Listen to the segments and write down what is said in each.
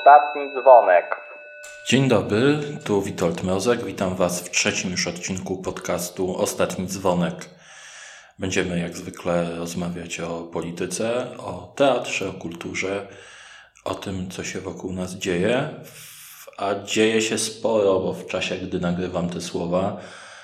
Ostatni dzwonek. Dzień dobry, tu Witold Mrozek. Witam Was w trzecim już odcinku podcastu Ostatni dzwonek. Będziemy jak zwykle rozmawiać o polityce, o teatrze, o kulturze, o tym, co się wokół nas dzieje. A dzieje się sporo, bo w czasie, gdy nagrywam te słowa,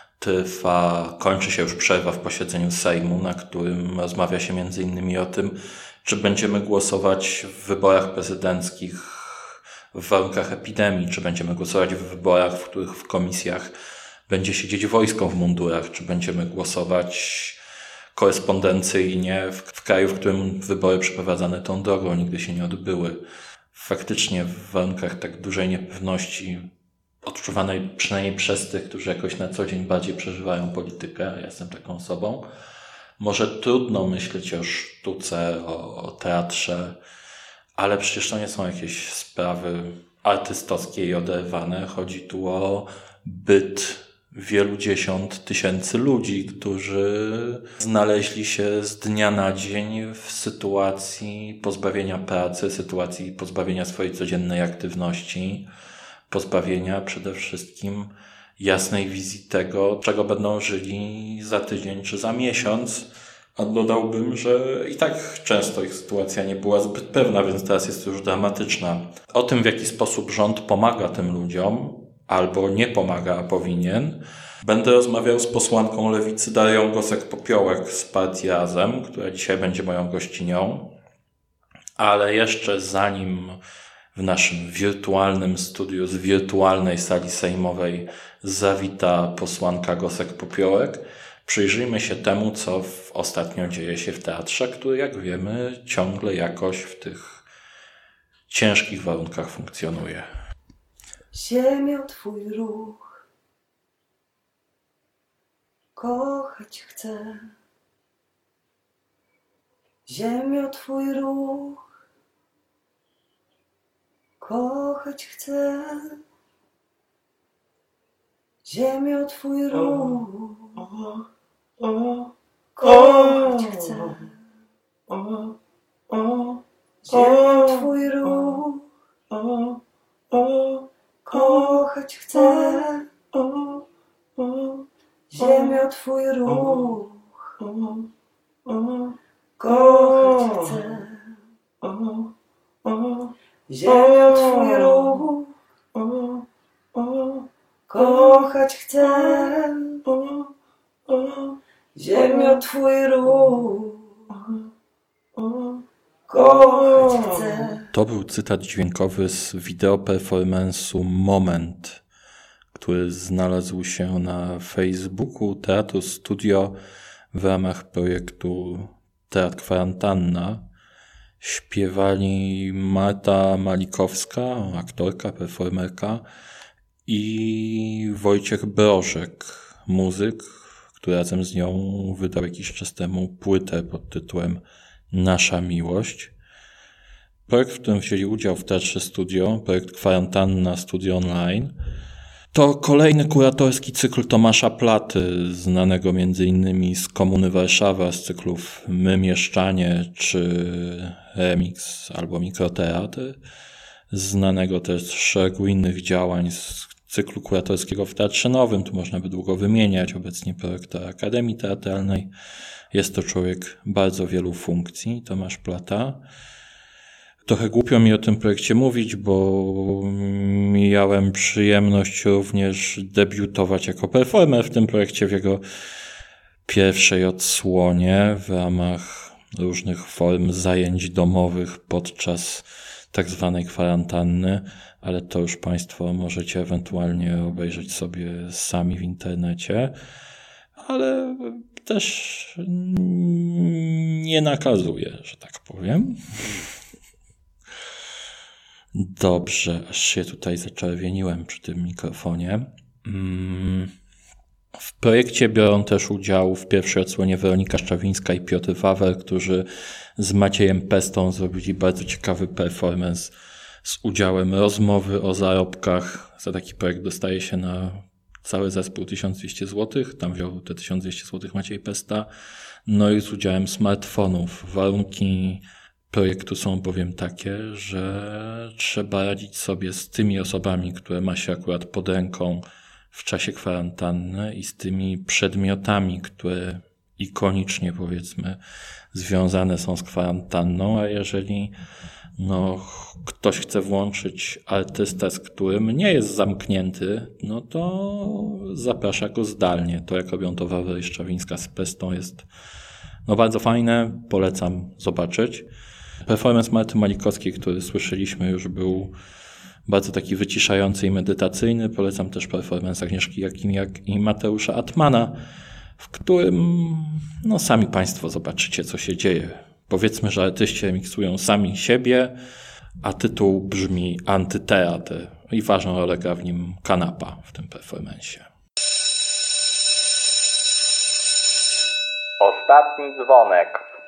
kończy się już przerwa w posiedzeniu Sejmu, na którym rozmawia się m.in. o tym, czy będziemy głosować w wyborach prezydenckich w warunkach epidemii, czy będziemy głosować w wyborach, w których w komisjach będzie siedzieć wojsko w mundurach, czy będziemy głosować korespondencyjnie w kraju, w którym wybory przeprowadzane tą drogą nigdy się nie odbyły. Faktycznie w warunkach tak dużej niepewności, odczuwanej przynajmniej przez tych, którzy jakoś na co dzień bardziej przeżywają politykę, ja jestem taką osobą, może trudno myśleć o sztuce, o teatrze, ale przecież to nie są jakieś sprawy artystowskie i oderwane. Chodzi tu o byt wielu dziesiąt tysięcy ludzi, którzy znaleźli się z dnia na dzień w sytuacji pozbawienia pracy, sytuacji pozbawienia swojej codziennej aktywności, pozbawienia przede wszystkim jasnej wizji tego, czego będą żyli za tydzień czy za miesiąc. A dodałbym, że i tak często ich sytuacja nie była zbyt pewna, więc teraz jest już dramatyczna. O tym, w jaki sposób rząd pomaga tym ludziom, albo nie pomaga, a powinien, będę rozmawiał z posłanką Lewicy Darią Gosek-Popiołek z partii Razem, która dzisiaj będzie moją gościnią. Ale jeszcze zanim w naszym wirtualnym studiu z wirtualnej sali sejmowej zawita posłanka Gosek-Popiołek, przyjrzyjmy się temu, co ostatnio dzieje się w teatrze, który, jak wiemy, ciągle jakoś w tych ciężkich warunkach funkcjonuje. Ziemio, twój ruch, kochać chcę. Ziemio, twój ruch, kochać chcę. Ziemio, twój ruch, kochać chcę. Ziemio, twój ruch, kochać chcę. Ziemio, twój ruch, kochać chcę. Ziemio, twój ruch, kochać chcę. Ziemio, twój ruch, kochać chcę. To był cytat dźwiękowy z wideoperformance'u Moment, który znalazł się na Facebooku Teatru Studio w ramach projektu Teatr Kwarantanna. Śpiewali Marta Malikowska, aktorka, performerka, i Wojciech Brożek, muzyk, który razem z nią wydał jakiś czas temu płytę pod tytułem Nasza Miłość. Projekt, w którym wzięli udział w Teatrze Studio, projekt Kwarantanna Studio Online, to kolejny kuratorski cykl Tomasza Platy, znanego m.in. z Komuny Warszawa, z cyklów My Mieszczanie czy Remix albo Mikroteatr, znanego też z szeregu innych działań z cyklu kuratorskiego w Teatrze Nowym. Tu można by długo wymieniać. Obecnie prorektor Akademii Teatralnej. Jest to człowiek bardzo wielu funkcji, Tomasz Plata. Trochę głupio mi o tym projekcie mówić, bo miałem przyjemność również debiutować jako performer w tym projekcie, w jego pierwszej odsłonie w ramach różnych form zajęć domowych podczas tak zwanej kwarantanny, ale to już Państwo możecie ewentualnie obejrzeć sobie sami w internecie, ale też nie nakazuję, że tak powiem. Dobrze, aż się tutaj zaczerwieniłem przy tym mikrofonie. W projekcie biorą też udział w pierwszej odsłonie Weronika Szczawińska i Piotr Wawer, którzy z Maciejem Pestą zrobili bardzo ciekawy performance z udziałem rozmowy o zarobkach. Za taki projekt dostaje się na cały zespół 1200 zł. Tam wziął te 1200 zł Maciej Pesta. No i z udziałem smartfonów. Warunki projektu są bowiem takie, że trzeba radzić sobie z tymi osobami, które ma się akurat pod ręką w czasie kwarantanny i z tymi przedmiotami, które ikonicznie, powiedzmy, związane są z kwarantanną, a jeżeli ktoś chce włączyć artystę, z którym nie jest zamknięty, no to zaprasza go zdalnie. To, jak robią to Wawra i Szczawińska z Pestą, jest bardzo fajne, polecam zobaczyć. Performance Marty Malikowskiej, który słyszeliśmy, już był bardzo taki wyciszający i medytacyjny. Polecam też performance Agnieszki Jakimiak i Mateusza Atmana, w którym sami Państwo zobaczycie, co się dzieje. Powiedzmy, że artyści remiksują sami siebie, a tytuł brzmi Antyteatr i ważną rolę gra w nim kanapa w tym performancie. Ostatni dzwonek.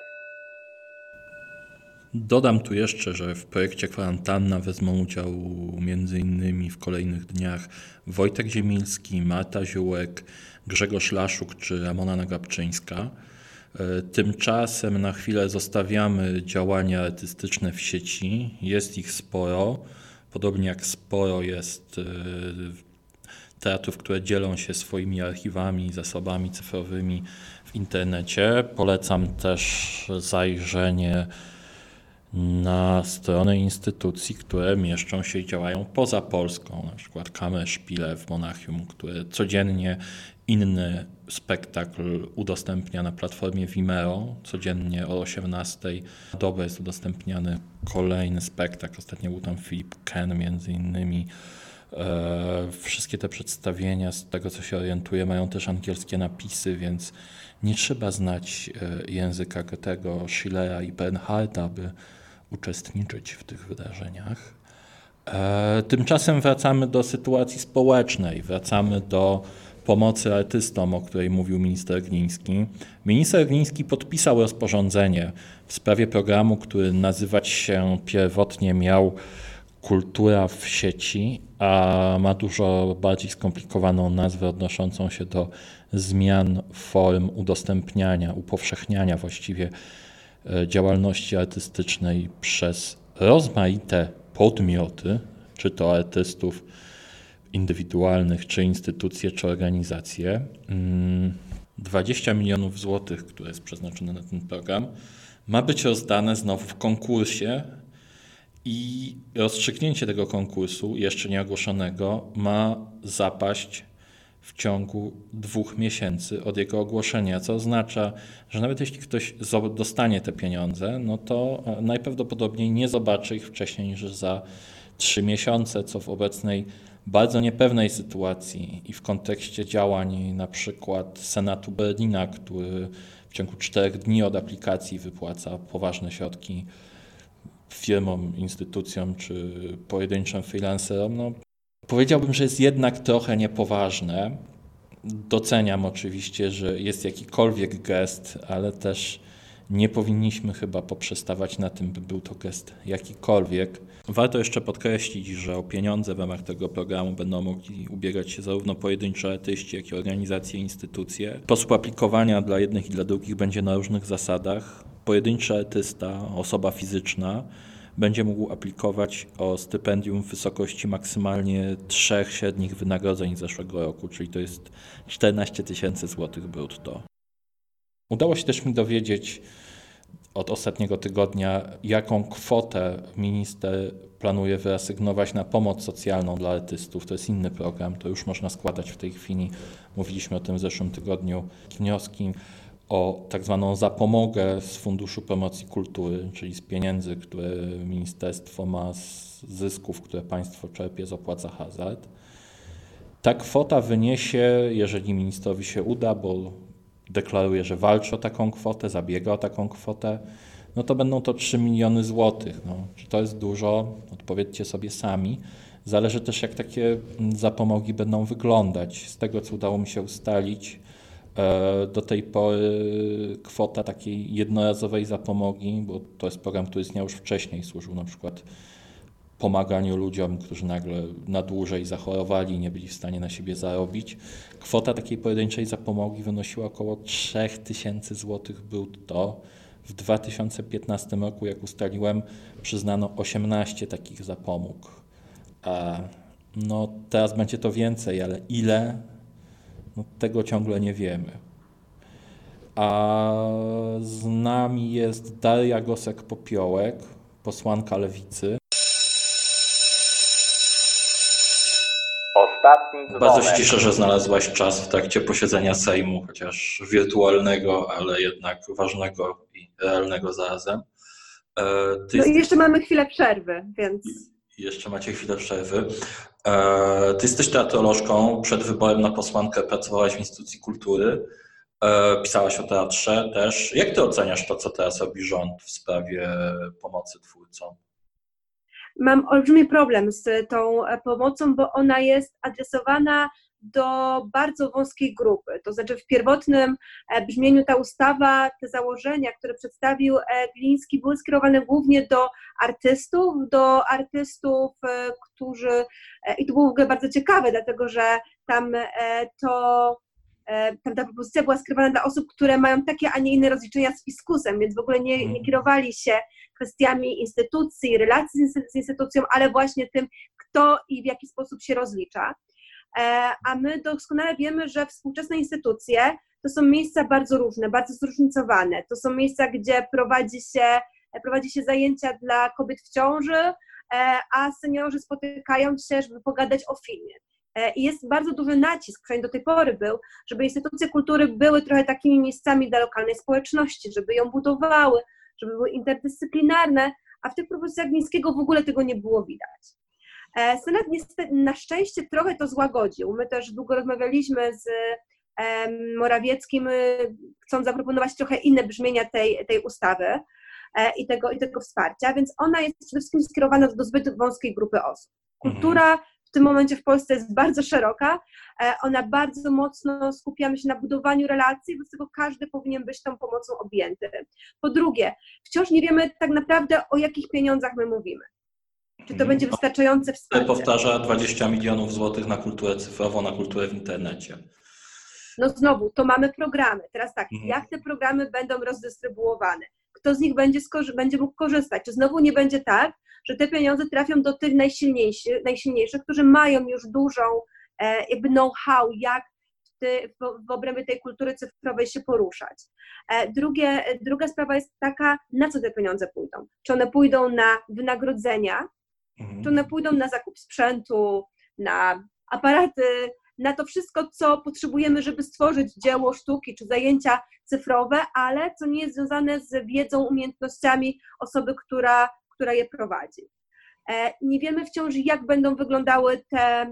Dodam tu jeszcze, że w projekcie Kwarantanna wezmą udział m.in. w kolejnych dniach Wojtek Ziemilski, Marta Ziółek, Grzegorz Laszuk czy Ramona Nagabczyńska. Tymczasem na chwilę zostawiamy działania artystyczne w sieci. Jest ich sporo. Podobnie jak sporo jest teatrów, które dzielą się swoimi archiwami, zasobami cyfrowymi w internecie. Polecam też zajrzenie na strony instytucji, które mieszczą się i działają poza Polską, na przykład Kammerspiele w Monachium, które codziennie inny spektakl udostępnia na platformie Vimeo. Codziennie o 18:00 na dobę jest udostępniany kolejny spektakl. Ostatnio był tam Philip Ken między innymi. Wszystkie te przedstawienia, z tego co się orientuję, mają też angielskie napisy, więc nie trzeba znać języka Goethego, Schillera i Bernharda, by uczestniczyć w tych wydarzeniach. Tymczasem wracamy do sytuacji społecznej, wracamy do pomocy artystom, o której mówił minister Gliński. Minister Gliński podpisał rozporządzenie w sprawie programu, który nazywać się pierwotnie miał Kultura w sieci, a ma dużo bardziej skomplikowaną nazwę odnoszącą się do zmian form udostępniania, upowszechniania właściwie działalności artystycznej przez rozmaite podmioty, czy to artystów indywidualnych, czy instytucje, czy organizacje. 20 milionów złotych, które jest przeznaczone na ten program, ma być rozdane znowu w konkursie i rozstrzygnięcie tego konkursu, jeszcze nieogłoszonego, ma zapaść w ciągu 2 miesięcy od jego ogłoszenia, co oznacza, że nawet jeśli ktoś dostanie te pieniądze, no to najprawdopodobniej nie zobaczy ich wcześniej niż za 3 miesiące, co w obecnej bardzo niepewnej sytuacji i w kontekście działań na przykład Senatu Berlina, który w ciągu 4 dni od aplikacji wypłaca poważne środki firmom, instytucjom czy pojedynczym freelancerom, powiedziałbym, że jest jednak trochę niepoważne. Doceniam oczywiście, że jest jakikolwiek gest, ale też nie powinniśmy chyba poprzestawać na tym, by był to gest jakikolwiek. Warto jeszcze podkreślić, że o pieniądze w ramach tego programu będą mogli ubiegać się zarówno pojedynczy artyści, jak i organizacje i instytucje. Sposób aplikowania dla jednych i dla drugich będzie na różnych zasadach. Pojedynczy artysta, osoba fizyczna, będzie mógł aplikować o stypendium w wysokości maksymalnie 3 średnich wynagrodzeń z zeszłego roku, czyli to jest 14 000 złotych brutto. Udało się też mi dowiedzieć od ostatniego tygodnia, jaką kwotę minister planuje wyasygnować na pomoc socjalną dla artystów. To jest inny program, to już można składać w tej chwili. Mówiliśmy o tym w zeszłym tygodniu. Wnioski o tak zwaną zapomogę z Funduszu Promocji Kultury, czyli z pieniędzy, które ministerstwo ma z zysków, które państwo czerpie z opłat za hazard. Ta kwota wyniesie, jeżeli ministrowi się uda, bo deklaruje, że walczy o taką kwotę, zabiega o taką kwotę, no to będą to 3 miliony złotych. Czy to jest dużo? Odpowiedzcie sobie sami. Zależy też, jak takie zapomogi będą wyglądać. Z tego, co udało mi się ustalić, do tej pory kwota takiej jednorazowej zapomogi, bo to jest program, który istniał już wcześniej, służył na przykład pomaganiu ludziom, którzy nagle na dłużej zachorowali i nie byli w stanie na siebie zarobić. Kwota takiej pojedynczej zapomogi wynosiła około 3000 złotych brutto. w 2015 roku, jak ustaliłem, przyznano 18 takich zapomóg. No teraz będzie to więcej, ale ile? No, tego ciągle nie wiemy. A z nami jest Daria Gosek-Popiołek, posłanka Lewicy. Ostatni dzwonek. Bardzo się cieszę, że znalazłaś czas w trakcie posiedzenia Sejmu, chociaż wirtualnego, ale jednak ważnego i realnego zarazem. No i jeszcze mamy chwilę przerwy, więc... Jeszcze macie chwilę przerwy. Ty jesteś teatrolożką, przed wyborem na posłankę pracowałaś w Instytucji Kultury, pisałaś o teatrze też. Jak ty oceniasz to, co teraz robi rząd w sprawie pomocy twórcom? Mam olbrzymi problem z tą pomocą, bo ona jest adresowana do bardzo wąskiej grupy. To znaczy w pierwotnym brzmieniu ta ustawa, te założenia, które przedstawił Gliński, były skierowane głównie do artystów, którzy... I to było w ogóle bardzo ciekawe, dlatego że tam ta propozycja była skierowana dla osób, które mają takie, a nie inne rozliczenia z fiskusem, więc w ogóle nie kierowali się kwestiami instytucji, relacji z instytucją, ale właśnie tym, kto i w jaki sposób się rozlicza. A my doskonale wiemy, że współczesne instytucje to są miejsca bardzo różne, bardzo zróżnicowane. To są miejsca, gdzie prowadzi się zajęcia dla kobiet w ciąży, a seniorzy spotykają się, żeby pogadać o filmie. I jest bardzo duży nacisk, przynajmniej do tej pory był, żeby instytucje kultury były trochę takimi miejscami dla lokalnej społeczności, żeby ją budowały, żeby były interdyscyplinarne, a w tych propozycjach Glińskiego w ogóle tego nie było widać. Senat niestety, na szczęście trochę to złagodził. My też długo rozmawialiśmy z Morawieckim, chcąc zaproponować trochę inne brzmienia tej ustawy i tego wsparcia, więc ona jest przede wszystkim skierowana do zbyt wąskiej grupy osób. Kultura w tym momencie w Polsce jest bardzo szeroka, ona bardzo mocno skupiamy się na budowaniu relacji, wobec tego każdy powinien być tą pomocą objęty. Po drugie, wciąż nie wiemy tak naprawdę, o jakich pieniądzach my mówimy. Czy to będzie wystarczające wsparcie? Powtarza 20 milionów złotych na kulturę cyfrową, na kulturę w internecie. No znowu, to mamy programy. Teraz tak, jak te programy będą rozdystrybuowane? Kto z nich będzie mógł korzystać? Czy znowu nie będzie tak, że te pieniądze trafią do tych najsilniejszych, którzy mają już dużą jakby know-how, jak w obrębie tej kultury cyfrowej się poruszać. Druga sprawa jest taka, na co te pieniądze pójdą? Czy one pójdą na wynagrodzenia, czy one pójdą na zakup sprzętu, na aparaty, na to wszystko, co potrzebujemy, żeby stworzyć dzieło sztuki czy zajęcia cyfrowe, ale co nie jest związane z wiedzą, umiejętnościami osoby, która je prowadzi. Nie wiemy wciąż, jak będą wyglądały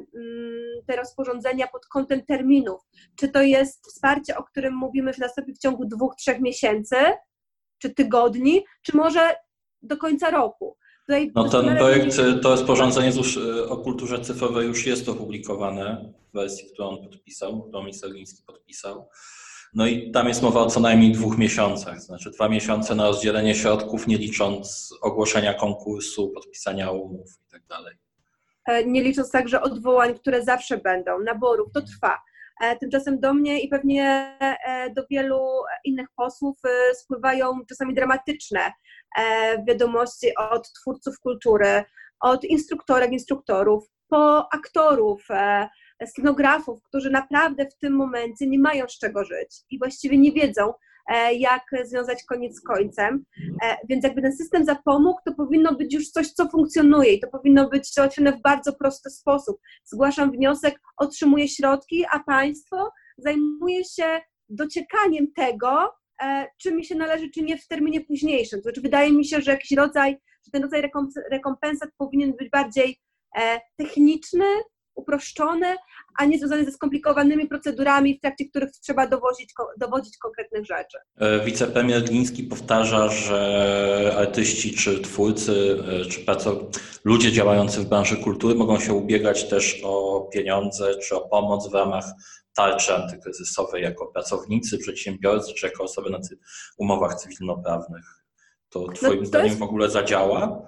te rozporządzenia pod kątem terminów. Czy to jest wsparcie, o którym mówimy, że nastąpi w ciągu 2-3 miesięcy, czy tygodni, czy może do końca roku. No ten projekt, to rozporządzenie o kulturze cyfrowej już jest opublikowane w wersji, którą on podpisał, którą minister Gliński podpisał. No i tam jest mowa o co najmniej 2 miesiącach, znaczy 2 miesiące na rozdzielenie środków, nie licząc ogłoszenia konkursu, podpisania umów i tak dalej. Nie licząc także odwołań, które zawsze będą, naborów, to trwa. Tymczasem do mnie i pewnie do wielu innych posłów spływają czasami dramatyczne wiadomości od twórców kultury, od instruktorek, instruktorów, po aktorów, scenografów, którzy naprawdę w tym momencie nie mają z czego żyć i właściwie nie wiedzą, jak związać koniec z końcem, więc jakby ten system zapomógł, to powinno być już coś, co funkcjonuje i to powinno być załatwione w bardzo prosty sposób. Zgłaszam wniosek, otrzymuję środki, a państwo zajmuje się dociekaniem tego, czy mi się należy, czy nie w terminie późniejszym. To znaczy wydaje mi się, że ten rodzaj rekompensat powinien być bardziej techniczny, uproszczony, a nie związany ze skomplikowanymi procedurami, w trakcie których trzeba dowodzić konkretnych rzeczy. Wicepremier Gliński powtarza, że artyści czy twórcy, czy ludzie działający w branży kultury mogą się ubiegać też o pieniądze czy o pomoc w ramach tarczy antykryzysowej jako pracownicy, przedsiębiorcy czy jako osoby na umowach cywilnoprawnych. To twoim zdaniem w ogóle zadziała?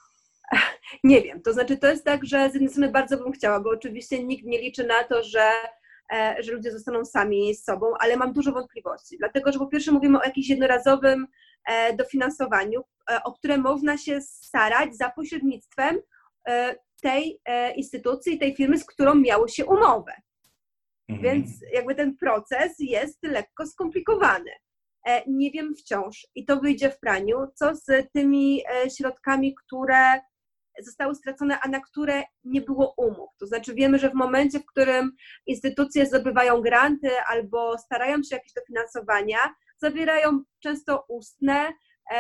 Nie wiem, to znaczy to jest tak, że z jednej strony bardzo bym chciała, bo oczywiście nikt nie liczy na to, że ludzie zostaną sami z sobą, ale mam dużo wątpliwości, dlatego że po pierwsze mówimy o jakimś jednorazowym dofinansowaniu, o które można się starać za pośrednictwem tej instytucji, tej firmy, z którą miało się umowę. Więc jakby ten proces jest lekko skomplikowany. Nie wiem wciąż, i to wyjdzie w praniu, co z tymi środkami, które zostały stracone, a na które nie było umów. To znaczy wiemy, że w momencie, w którym instytucje zdobywają granty albo starają się o jakieś dofinansowania, zawierają często ustne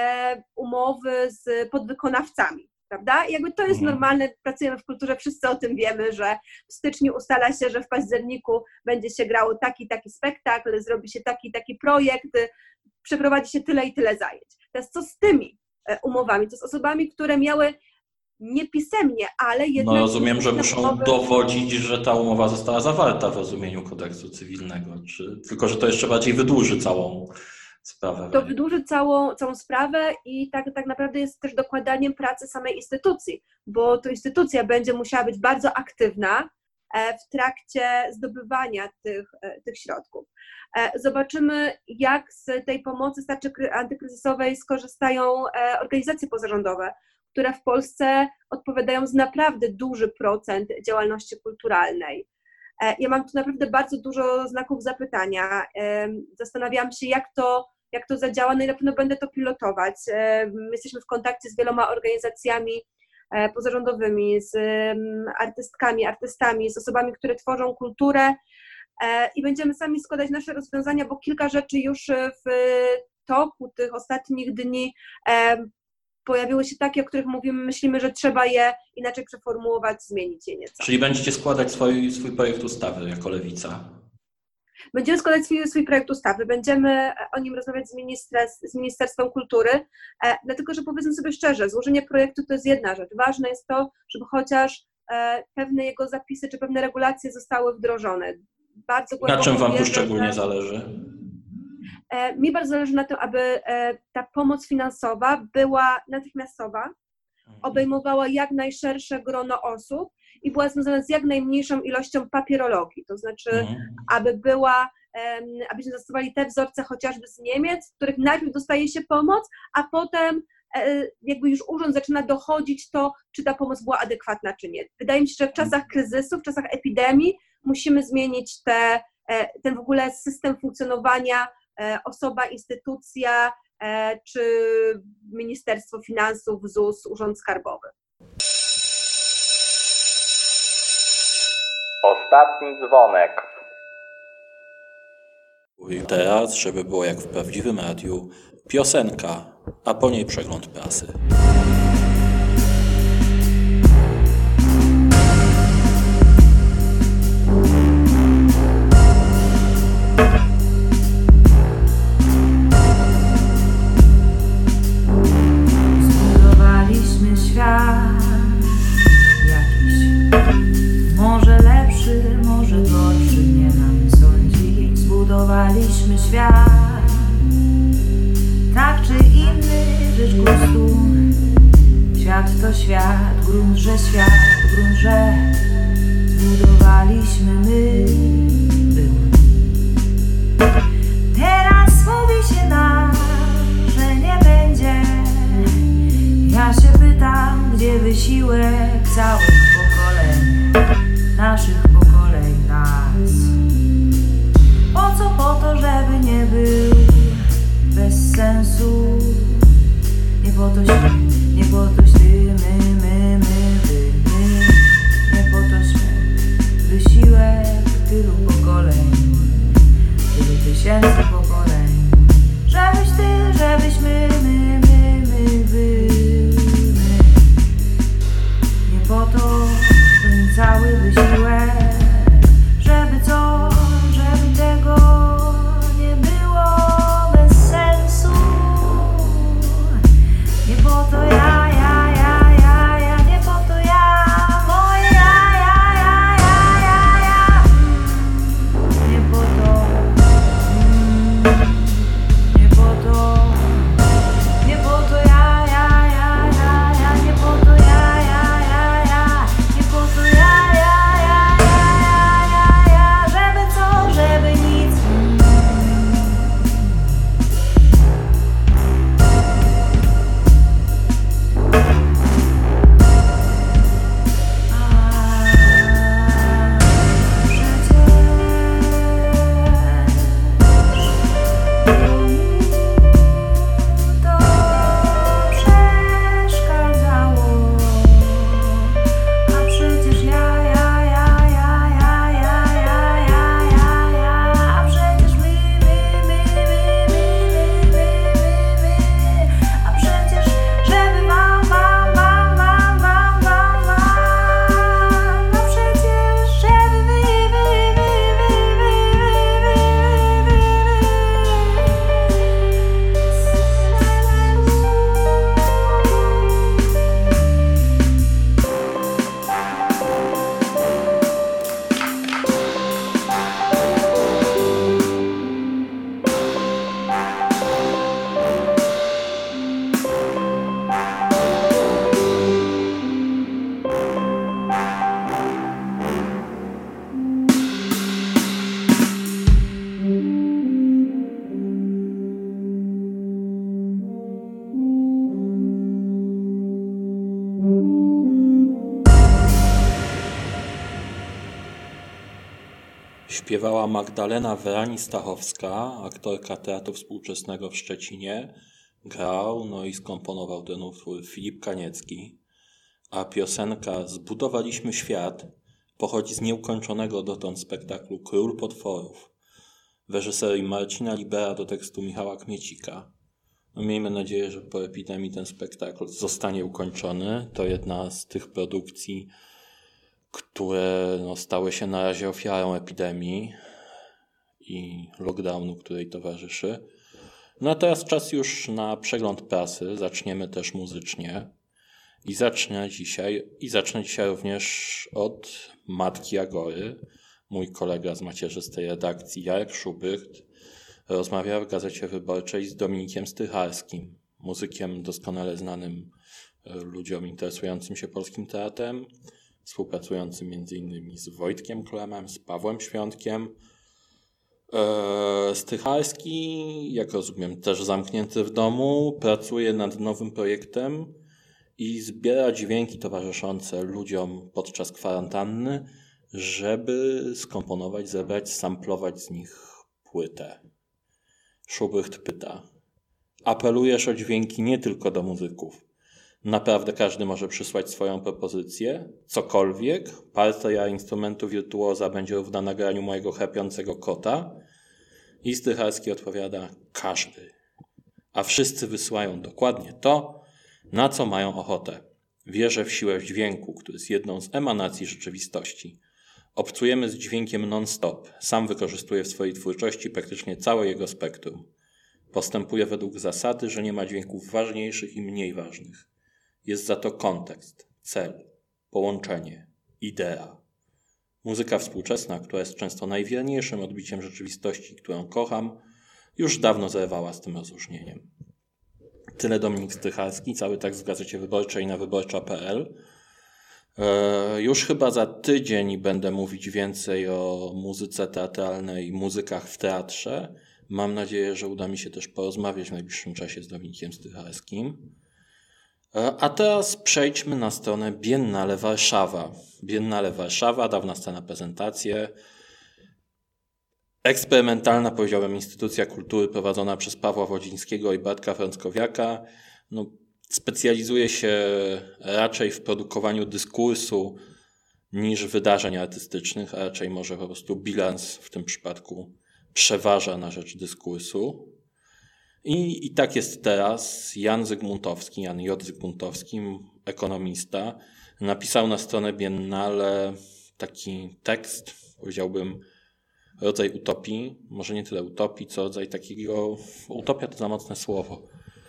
umowy z podwykonawcami. Prawda? I jakby to jest normalne, pracujemy w kulturze, wszyscy o tym wiemy, że w styczniu ustala się, że w październiku będzie się grało taki spektakl, zrobi się taki projekt, przeprowadzi się tyle i tyle zajęć. Teraz co z tymi umowami, co z osobami, które miały niepisemnie, ale jednak... No rozumiem, że muszą dowodzić, że ta umowa została zawarta w rozumieniu kodeksu cywilnego, tylko że to jeszcze bardziej wydłuży całą sprawę. To wydłuży całą sprawę i tak naprawdę jest też dokładaniem pracy samej instytucji, bo to instytucja będzie musiała być bardzo aktywna w trakcie zdobywania tych środków. Zobaczymy, jak z tej pomocy tarczy antykryzysowej skorzystają organizacje pozarządowe, które w Polsce odpowiadają za naprawdę duży procent działalności kulturalnej. Ja mam tu naprawdę bardzo dużo znaków zapytania. Zastanawiam się, jak to zadziała, no i na pewno będę to pilotować. Jesteśmy w kontakcie z wieloma organizacjami pozarządowymi, z artystami, z osobami, które tworzą kulturę i będziemy sami składać nasze rozwiązania, bo kilka rzeczy już w toku tych ostatnich dni pojawiły się takie, o których myślimy, że trzeba je inaczej przeformułować, zmienić je nieco. Czyli będziecie składać swój projekt ustawy jako Lewica? Będziemy składać swój projekt ustawy, będziemy o nim rozmawiać z Ministerstwem Kultury, dlatego że powiedzmy sobie szczerze, złożenie projektu to jest jedna rzecz. Ważne jest to, żeby chociaż pewne jego zapisy czy pewne regulacje zostały wdrożone. Na czym Wam tu szczególnie zależy? Mi bardzo zależy na tym, aby ta pomoc finansowa była natychmiastowa, obejmowała jak najszersze grono osób i była związana z jak najmniejszą ilością papierologii, to znaczy, abyśmy zastosowali te wzorce chociażby z Niemiec, w których najpierw dostaje się pomoc, a potem jakby już urząd zaczyna dochodzić to, czy ta pomoc była adekwatna, czy nie. Wydaje mi się, że w czasach kryzysu, w czasach epidemii musimy zmienić ten w ogóle system funkcjonowania, osoba, instytucja, czy Ministerstwo Finansów, ZUS, Urząd Skarbowy. Ostatni dzwonek. Teraz, żeby było jak w prawdziwym radiu, piosenka, a po niej przegląd prasy. Zbudowaliśmy świat, tak czy inny, rzecz gustu. Świat to świat, grunt, że zbudowaliśmy my. Teraz mówi się nam, że nie będzie. Ja się pytam, gdzie wysiłek całych pokoleń, naszych pokoleń, nas. Po co? Po to, żeby nie był bez sensu. Nie po tośmy, nie po tośmy, my. Nie po tośmy wysiłek tylu pokoleń, tylu tysięcy pokoleń. Żebyś ty, żebyśmy my były. Nie po to ten cały wysiłek, żeby co? Żeby tego nie było bez sensu. Nie po to ja Śpiewała Magdalena Werani-Stachowska, aktorka Teatru Współczesnego w Szczecinie. Grał, i skomponował ten utwór Filip Kaniecki. A piosenka Zbudowaliśmy świat pochodzi z nieukończonego dotąd spektaklu Król Potworów w reżyserii Marcina Libera do tekstu Michała Kmiecika. Miejmy nadzieję, że po epidemii ten spektakl zostanie ukończony. To jedna z tych produkcji, które stały się na razie ofiarą epidemii i lockdownu, której towarzyszy. A teraz czas już na przegląd prasy. Zaczniemy też muzycznie. I zacznę dzisiaj również od Matki Agory. Mój kolega z macierzystej redakcji, Jarek Szubycht, rozmawia w Gazecie Wyborczej z Dominikiem Strycharskim, muzykiem doskonale znanym ludziom interesującym się polskim teatrem, współpracującym m.in. z Wojtkiem Klemem, z Pawłem Świątkiem. Strycharski, jak rozumiem, też zamknięty w domu, pracuje nad nowym projektem i zbiera dźwięki towarzyszące ludziom podczas kwarantanny, żeby skomponować, zebrać, samplować z nich płytę. Szubycht pyta: apelujesz o dźwięki nie tylko do muzyków. Naprawdę każdy może przysłać swoją propozycję? Cokolwiek? Partia instrumentu wirtuoza będzie równa nagraniu mojego chrapiącego kota? I Strycharski odpowiada: każdy. A wszyscy wysyłają dokładnie to, na co mają ochotę. Wierzę w siłę dźwięku, który jest jedną z emanacji rzeczywistości. Obcujemy z dźwiękiem non-stop. Sam wykorzystuję w swojej twórczości praktycznie całe jego spektrum. Postępuję według zasady, że nie ma dźwięków ważniejszych i mniej ważnych. Jest za to kontekst, cel, połączenie, idea. Muzyka współczesna, która jest często najwierniejszym odbiciem rzeczywistości, którą kocham, już dawno zerwała z tym rozróżnieniem. Tyle Dominik Strycharski, cały tekst w Gazecie Wyborczej na wyborcza.pl. Już chyba za tydzień będę mówić więcej o muzyce teatralnej, muzykach w teatrze. Mam nadzieję, że uda mi się też porozmawiać w najbliższym czasie z Dominikiem Strycharskim. A teraz przejdźmy na stronę Biennale Warszawa. Biennale Warszawa, dawna scena prezentacje. Eksperymentalna, powiedziałem, instytucja kultury prowadzona przez Pawła Wodzińskiego i Bartka Frąckowiaka. Specjalizuje się raczej w produkowaniu dyskursu niż wydarzeń artystycznych, a raczej może po prostu bilans w tym przypadku przeważa na rzecz dyskursu. I tak jest teraz. Jan J. Zygmuntowski, ekonomista, napisał na stronę Biennale taki tekst, powiedziałbym, rodzaj utopii, może nie tyle utopii, co rodzaj takiego, utopia to za mocne słowo,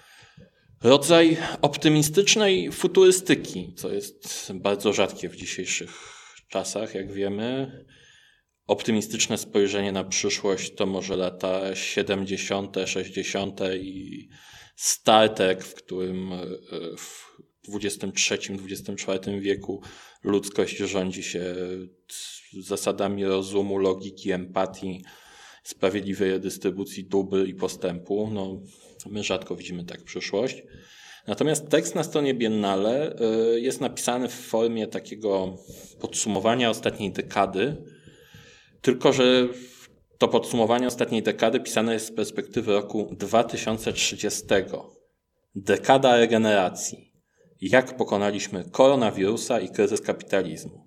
rodzaj optymistycznej futurystyki, co jest bardzo rzadkie w dzisiejszych czasach, jak wiemy. Optymistyczne spojrzenie na przyszłość to może lata 70., 60. i Star Trek, w którym w XXIII-XXIV wieku ludzkość rządzi się zasadami rozumu, logiki, empatii, sprawiedliwej redystrybucji dóbr i postępu. My rzadko widzimy tak przyszłość. Natomiast tekst na stronie Biennale jest napisany w formie takiego podsumowania ostatniej dekady, tylko że to podsumowanie ostatniej dekady pisane jest z perspektywy roku 2030. Dekada regeneracji. Jak pokonaliśmy koronawirusa i kryzys kapitalizmu.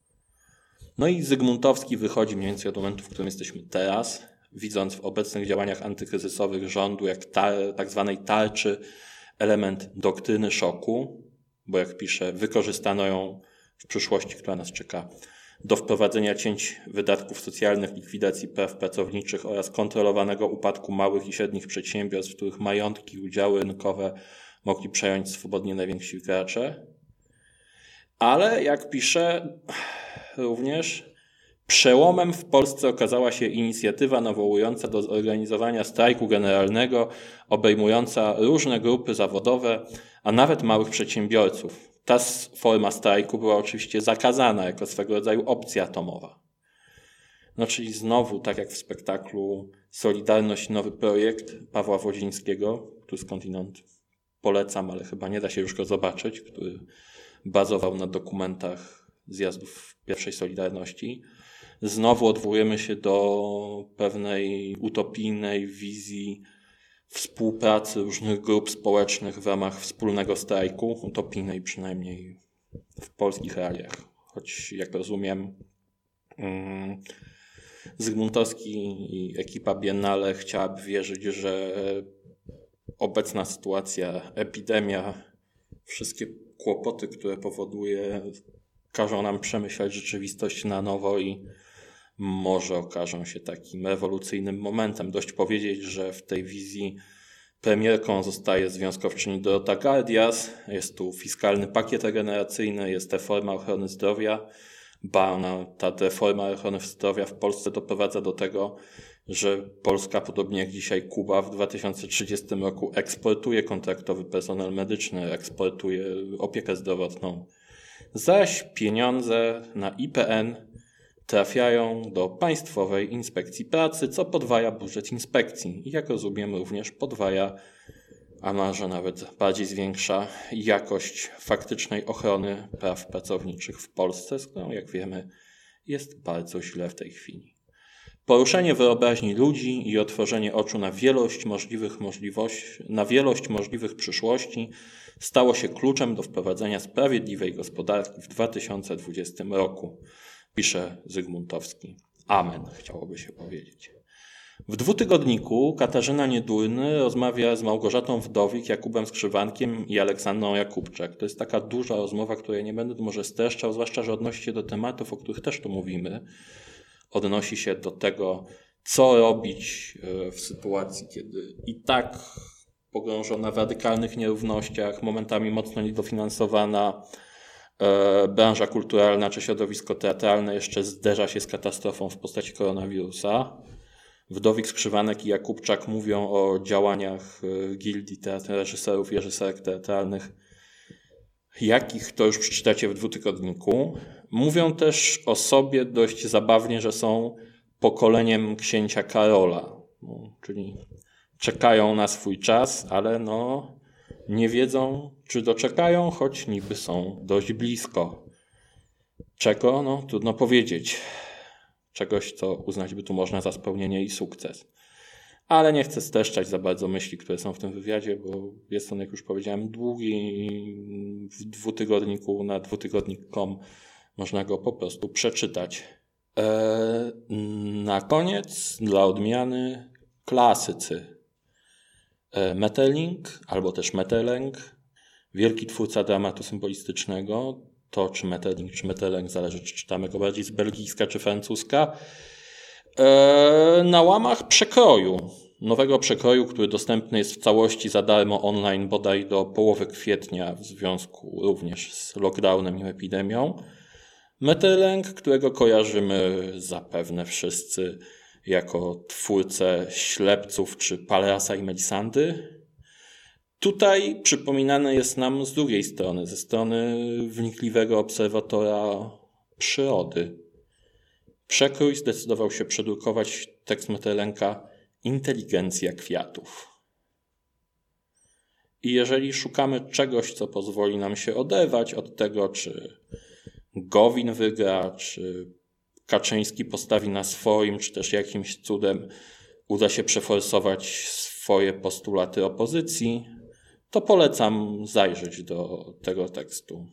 I Zygmuntowski wychodzi mniej więcej od momentu, w którym jesteśmy teraz, widząc w obecnych działaniach antykryzysowych rządu jak tak zwanej tarczy element doktryny szoku, bo jak pisze, wykorzystano ją w przyszłości, która nas czeka, do wprowadzenia cięć wydatków socjalnych, likwidacji praw pracowniczych oraz kontrolowanego upadku małych i średnich przedsiębiorstw, których majątki i udziały rynkowe mogli przejąć swobodnie najwięksi gracze. Ale jak pisze również, przełomem w Polsce okazała się inicjatywa nawołująca do zorganizowania strajku generalnego, obejmująca różne grupy zawodowe, a nawet małych przedsiębiorców. Ta forma strajku była oczywiście zakazana jako swego rodzaju opcja atomowa. Czyli znowu, tak jak w spektaklu Solidarność, nowy projekt Pawła Wodzińskiego, który skądinąd polecam, ale chyba nie da się już go zobaczyć, który bazował na dokumentach zjazdów pierwszej Solidarności. znowu odwołujemy się do pewnej utopijnej wizji współpracy różnych grup społecznych w ramach wspólnego strajku, utopijnej przynajmniej w polskich realiach. Choć jak rozumiem, Zygmuntowski i ekipa Biennale chciałaby wierzyć, że obecna sytuacja, epidemia, wszystkie kłopoty, które powoduje, każą nam przemyśleć rzeczywistość na nowo i może okażą się takim rewolucyjnym momentem. Dość powiedzieć, że w tej wizji premierką zostaje związkowczyni Dorota Gardias, jest tu fiskalny pakiet regeneracyjny, jest reforma ochrony zdrowia. Ta reforma ochrony zdrowia w Polsce doprowadza do tego, że Polska, podobnie jak dzisiaj Kuba, w 2030 roku eksportuje kontraktowy personel medyczny, eksportuje opiekę zdrowotną. Zaś pieniądze na IPN trafiają do Państwowej Inspekcji Pracy, co podwaja budżet inspekcji i jak rozumiem również podwaja, a może nawet bardziej zwiększa jakość faktycznej ochrony praw pracowniczych w Polsce, z którą, jak wiemy, jest bardzo źle w tej chwili. Poruszenie wyobraźni ludzi i otworzenie oczu na wielość możliwych przyszłości stało się kluczem do wprowadzenia sprawiedliwej gospodarki w 2020 roku, pisze Zygmuntowski. Amen, chciałoby się powiedzieć. W dwutygodniku Katarzyna Niedulny rozmawia z Małgorzatą Wdowik, Jakubem Skrzywankiem i Aleksandrą Jakubczak. To jest taka duża rozmowa, której nie będę może streszczał, zwłaszcza, że odnosi się do tematów, o których też tu mówimy. Odnosi się do tego, co robić w sytuacji, kiedy i tak pogrążona w radykalnych nierównościach, momentami mocno niedofinansowana branża kulturalna czy środowisko teatralne jeszcze zderza się z katastrofą w postaci koronawirusa. Wdowik, Skrzywanek i Jakubczak mówią o działaniach gildii reżyserów i reżyserek teatralnych, jakich to już przeczytacie w dwutygodniku. Mówią też o sobie dość zabawnie, że są pokoleniem księcia Karola, czyli czekają na swój czas, ale nie wiedzą, czy doczekają, choć niby są dość blisko. Czego? Trudno powiedzieć. Czegoś, co uznać by tu można za spełnienie i sukces. Ale nie chcę streszczać za bardzo myśli, które są w tym wywiadzie, bo jest on, jak już powiedziałem, długi i w dwutygodniku na dwutygodnik.com można go po prostu przeczytać. Na koniec, dla odmiany, klasycy. Metterling, albo też Metterleng, wielki twórca dramatu symbolistycznego. To czy Metterling, czy Metterleng, zależy czy czytamy go bardziej z belgijska czy francuska. Na łamach Przekroju, nowego Przekroju, który dostępny jest w całości za darmo online bodaj do połowy kwietnia w związku również z lockdownem i epidemią. Metterleng, którego kojarzymy zapewne wszyscy jako twórcę Ślepców czy Palrasa i Melisandy. Tutaj przypominane jest nam z drugiej strony, ze strony wnikliwego obserwatora przyrody. Przekrój zdecydował się przedrukować tekst Metterlenka Inteligencja kwiatów. I jeżeli szukamy czegoś, co pozwoli nam się oderwać od tego, czy Gowin wygra, czy Kaczyński postawi na swoim, czy też jakimś cudem uda się przeforsować swoje postulaty opozycji, to polecam zajrzeć do tego tekstu.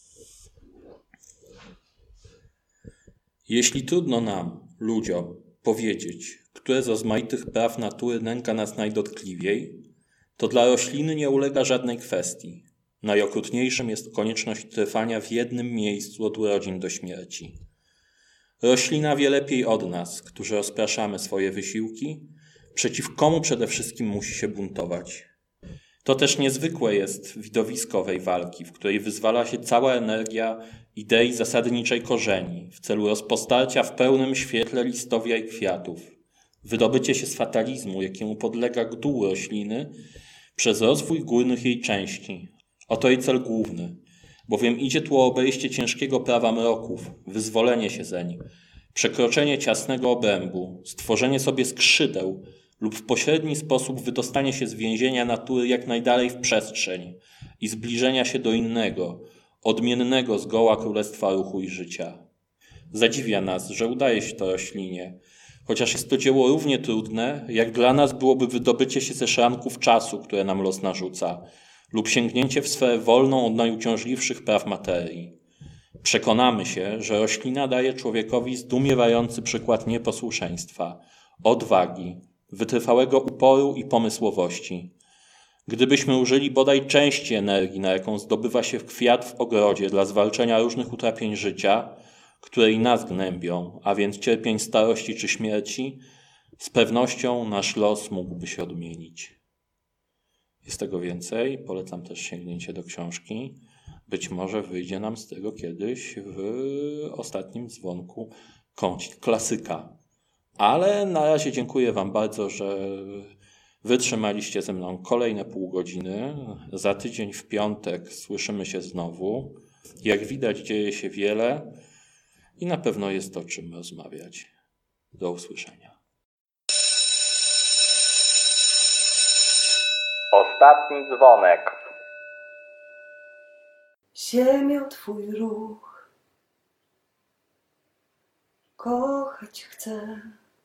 Jeśli trudno nam, ludziom, powiedzieć, które z rozmaitych praw natury nęka nas najdotkliwiej, to dla rośliny nie ulega żadnej kwestii. Najokrutniejszym jest konieczność trwania w jednym miejscu od urodzin do śmierci. Roślina wie lepiej od nas, którzy rozpraszamy swoje wysiłki, przeciw komu przede wszystkim musi się buntować. To też niezwykłe jest widowisko owej walki, w której wyzwala się cała energia idei zasadniczej korzeni w celu rozpostarcia w pełnym świetle listowia i kwiatów, wydobycie się z fatalizmu, jakiemu podlega gdół rośliny przez rozwój górnych jej części. Oto jej cel główny, bowiem idzie tu o obejście ciężkiego prawa mroków, wyzwolenie się zeń, przekroczenie ciasnego obrębu, stworzenie sobie skrzydeł lub w pośredni sposób wydostanie się z więzienia natury jak najdalej w przestrzeń i zbliżenia się do innego, odmiennego zgoła królestwa ruchu i życia. Zadziwia nas, że udaje się to roślinie, chociaż jest to dzieło równie trudne, jak dla nas byłoby wydobycie się ze szranków czasu, które nam los narzuca, lub sięgnięcie w sferę wolną od najuciążliwszych praw materii. Przekonamy się, że roślina daje człowiekowi zdumiewający przykład nieposłuszeństwa, odwagi, wytrwałego uporu i pomysłowości. Gdybyśmy użyli bodaj części energii, na jaką zdobywa się kwiat w ogrodzie dla zwalczenia różnych utrapień życia, które i nas gnębią, a więc cierpień starości czy śmierci, z pewnością nasz los mógłby się odmienić. Jest tego więcej, polecam też sięgnięcie do książki. Być może wyjdzie nam z tego kiedyś w ostatnim dzwonku kącik klasyka. Ale na razie dziękuję Wam bardzo, że wytrzymaliście ze mną kolejne pół godziny. Za tydzień w piątek słyszymy się znowu. Jak widać, dzieje się wiele i na pewno jest o czym rozmawiać. Do usłyszenia. Ostatni dzwonek. Ziemio, twój ruch kochać chcę.